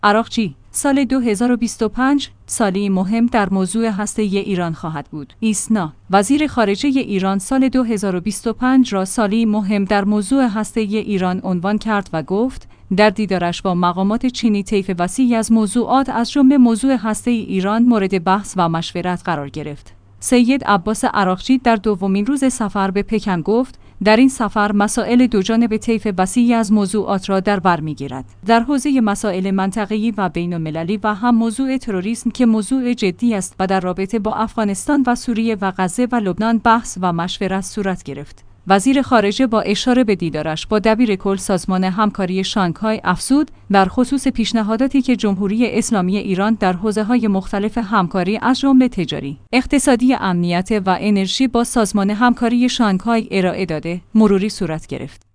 عراقچی: سال 2025 سالی مهم در موضوع هسته‌ای ایران خواهد بود. ایسنا: وزیر خارجه ایران سال 2025 را سالی مهم در موضوع هسته‌ای ایران عنوان کرد و گفت در دیدارش با مقامات چینی طیف وسیعی از موضوعات از جمله موضوع هسته‌ای ایران مورد بحث و مشورت قرار گرفت. سید عباس عراقچی در دومین روز سفر به پکن گفت در این سفر مسائل دوجانبه طیف وسیعی از موضوعات را در بر می‌گیرد. در حوزه مسائل منطقه‌ای و بین‌المللی و هم موضوع تروریسم که موضوع جدی است و در رابطه با افغانستان و سوریه و غزه و لبنان بحث و مشورت صورت گرفت. وزیر خارجه با اشاره به دیدارش با دبیر کل سازمان همکاری شانگهای افزود در خصوص پیشنهاداتی که جمهوری اسلامی ایران در حوزه‌های مختلف همکاری از جمله تجاری، اقتصادی، امنیت و انرژی با سازمان همکاری شانگهای ارائه داده، مروری صورت گرفت.